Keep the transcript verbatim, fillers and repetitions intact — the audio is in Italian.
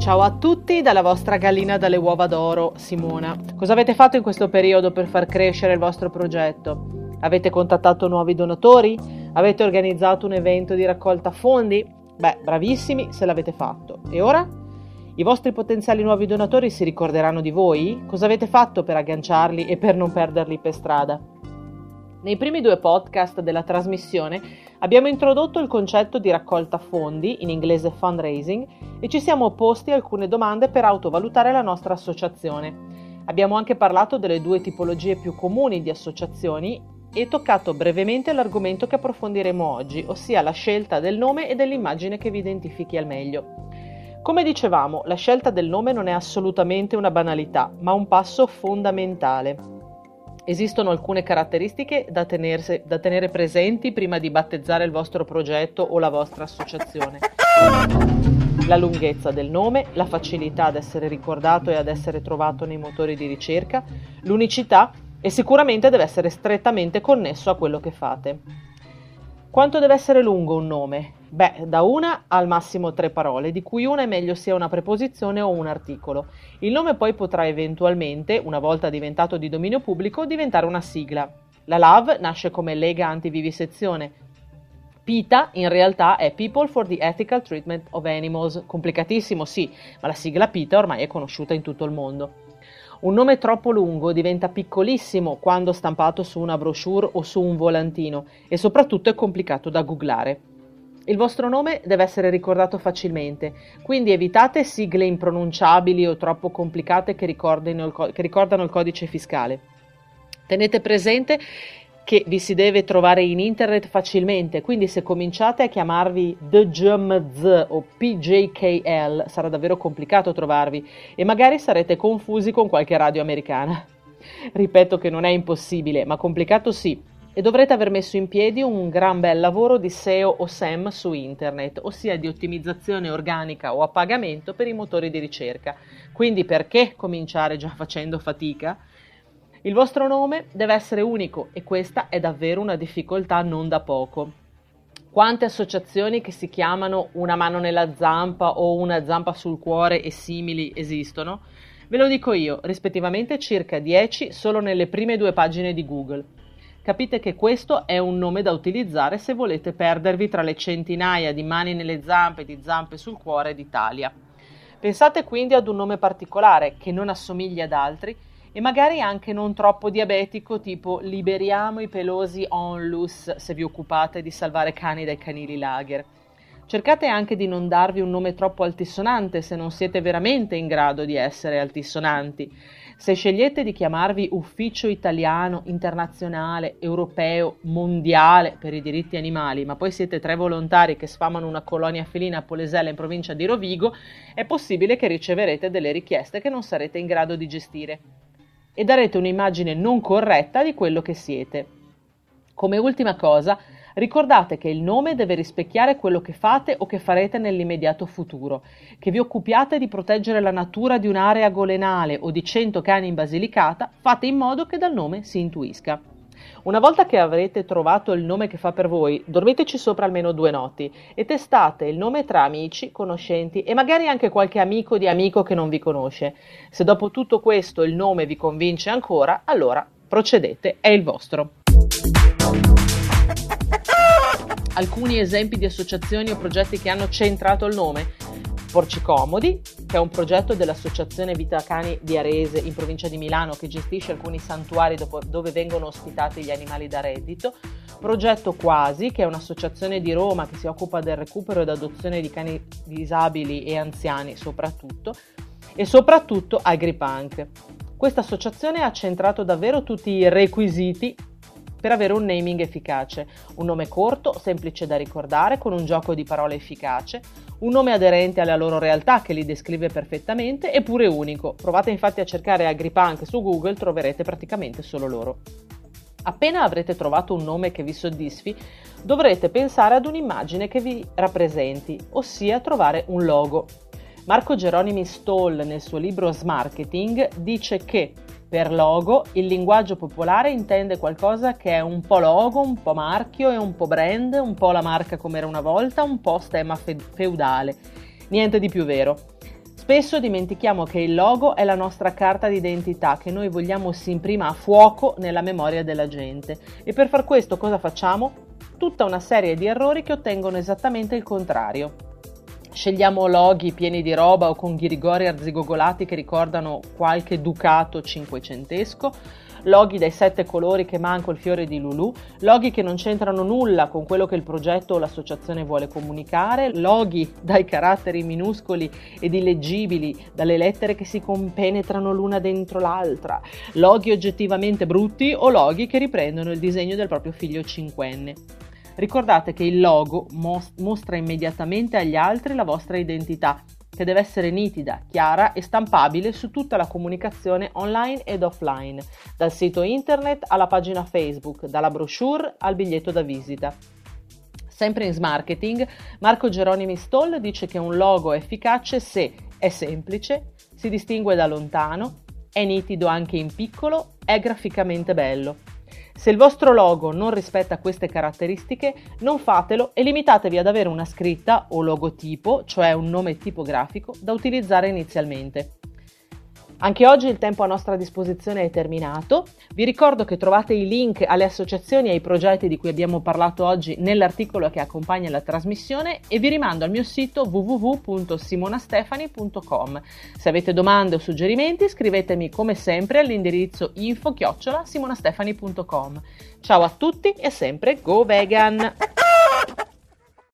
Ciao a tutti dalla vostra gallina dalle uova d'oro, Simona. Cosa avete fatto in questo periodo per far crescere il vostro progetto? Avete contattato nuovi donatori? Avete organizzato un evento di raccolta fondi? Beh, bravissimi se l'avete fatto. E ora? I vostri potenziali nuovi donatori si ricorderanno di voi? Cosa avete fatto per agganciarli e per non perderli per strada? Nei primi due podcast della trasmissione abbiamo introdotto il concetto di raccolta fondi, in inglese fundraising, e ci siamo posti alcune domande per autovalutare la nostra associazione. Abbiamo anche parlato delle due tipologie più comuni di associazioni e toccato brevemente l'argomento che approfondiremo oggi, ossia la scelta del nome e dell'immagine che vi identifichi al meglio. Come dicevamo, la scelta del nome non è assolutamente una banalità, ma un passo fondamentale. Esistono alcune caratteristiche da, tenerse, da tenere presenti prima di battezzare il vostro progetto o la vostra associazione. La lunghezza del nome, la facilità ad essere ricordato e ad essere trovato nei motori di ricerca, l'unicità e sicuramente deve essere strettamente connesso a quello che fate. Quanto deve essere lungo un nome? Beh, da una al massimo tre parole, di cui una è meglio sia una preposizione o un articolo. Il nome poi potrà eventualmente, una volta diventato di dominio pubblico, diventare una sigla. La L A V nasce come Lega Antivivisezione. PETA in realtà è People for the Ethical Treatment of Animals. Complicatissimo, sì, ma la sigla PETA ormai è conosciuta in tutto il mondo. Un nome troppo lungo diventa piccolissimo quando stampato su una brochure o su un volantino e soprattutto è complicato da googlare. Il vostro nome deve essere ricordato facilmente, quindi evitate sigle impronunciabili o troppo complicate che ricordino il, co- che ricordano il codice fiscale. Tenete presente che vi si deve trovare in internet facilmente, quindi se cominciate a chiamarvi The J M Z o P J K L sarà davvero complicato trovarvi e magari sarete confusi con qualche radio americana. Ripeto che non è impossibile, ma complicato sì, e dovrete aver messo in piedi un gran bel lavoro di S E O o S E M su internet, ossia di ottimizzazione organica o a pagamento per i motori di ricerca. Quindi perché cominciare già facendo fatica? Il vostro nome deve essere unico e questa è davvero una difficoltà non da poco. Quante associazioni che si chiamano Una mano nella zampa o Una zampa sul cuore e simili esistono? Ve lo dico io, rispettivamente circa dieci solo nelle prime due pagine di Google. Capite che questo è un nome da utilizzare se volete perdervi tra le centinaia di mani nelle zampe e di zampe sul cuore d'Italia. Pensate quindi ad un nome particolare che non assomigli ad altri e magari anche non troppo diabetico, tipo Liberiamo i pelosi onlus se vi occupate di salvare cani dai canili lager. Cercate anche di non darvi un nome troppo altisonante se non siete veramente in grado di essere altisonanti. Se scegliete di chiamarvi Ufficio Italiano, Internazionale, Europeo, Mondiale per i diritti animali, ma poi siete tre volontari che sfamano una colonia felina a Polesella in provincia di Rovigo, è possibile che riceverete delle richieste che non sarete in grado di gestire e darete un'immagine non corretta di quello che siete. Come ultima cosa, ricordate che il nome deve rispecchiare quello che fate o che farete nell'immediato futuro. Che vi occupiate di proteggere la natura di un'area golenale o di cento cani in Basilicata, fate in modo che dal nome si intuisca. Una volta che avrete trovato il nome che fa per voi, dormiteci sopra almeno due notti e testate il nome tra amici, conoscenti e magari anche qualche amico di amico che non vi conosce. Se dopo tutto questo il nome vi convince ancora, allora procedete, è il vostro. Alcuni esempi di associazioni o progetti che hanno centrato il nome: Porci Comodi, che è un progetto dell'Associazione Vita Cani di Arese in provincia di Milano che gestisce alcuni santuari dove vengono ospitati gli animali da reddito; Progetto Quasi, che è un'associazione di Roma che si occupa del recupero ed adozione di cani disabili e anziani soprattutto; e soprattutto AgriPunk. Questa associazione ha centrato davvero tutti i requisiti per avere un naming efficace: un nome corto, semplice da ricordare, con un gioco di parole efficace, un nome aderente alla loro realtà che li descrive perfettamente e pure unico. Provate infatti a cercare AgriPunk su Google, troverete praticamente solo loro. Appena avrete trovato un nome che vi soddisfi, dovrete pensare ad un'immagine che vi rappresenti, ossia trovare un logo. Marco Geronimi Stoll, nel suo libro Smarketing, dice che per logo il linguaggio popolare intende qualcosa che è un po' logo, un po' marchio e un po' brand, un po' la marca come era una volta, un po' stemma fe- feudale. Niente di più vero. Spesso dimentichiamo che il logo è la nostra carta d'identità che noi vogliamo si imprima a fuoco nella memoria della gente e per far questo cosa facciamo? Tutta una serie di errori che ottengono esattamente il contrario. Scegliamo loghi pieni di roba o con ghirigori arzigogolati che ricordano qualche ducato cinquecentesco, loghi dai sette colori che manco il fiore di Lulù, loghi che non c'entrano nulla con quello che il progetto o l'associazione vuole comunicare, loghi dai caratteri minuscoli ed illeggibili, dalle lettere che si compenetrano l'una dentro l'altra, loghi oggettivamente brutti o loghi che riprendono il disegno del proprio figlio cinquenne. Ricordate che il logo mostra immediatamente agli altri la vostra identità, che deve essere nitida, chiara e stampabile su tutta la comunicazione online ed offline, dal sito internet alla pagina Facebook, dalla brochure al biglietto da visita. Sempre in Smarketing, Marco Geronimi Stoll dice che un logo è efficace se è semplice, si distingue da lontano, è nitido anche in piccolo, è graficamente bello. Se il vostro logo non rispetta queste caratteristiche, non fatelo e limitatevi ad avere una scritta o logotipo, cioè un nome tipografico, da utilizzare inizialmente. Anche oggi il tempo a nostra disposizione è terminato. Vi ricordo che trovate i link alle associazioni e ai progetti di cui abbiamo parlato oggi nell'articolo che accompagna la trasmissione e vi rimando al mio sito w w w punto simonastefani punto com. Se avete domande o suggerimenti scrivetemi come sempre all'indirizzo info chiocciola simonastefani punto com. Ciao a tutti e sempre go vegan!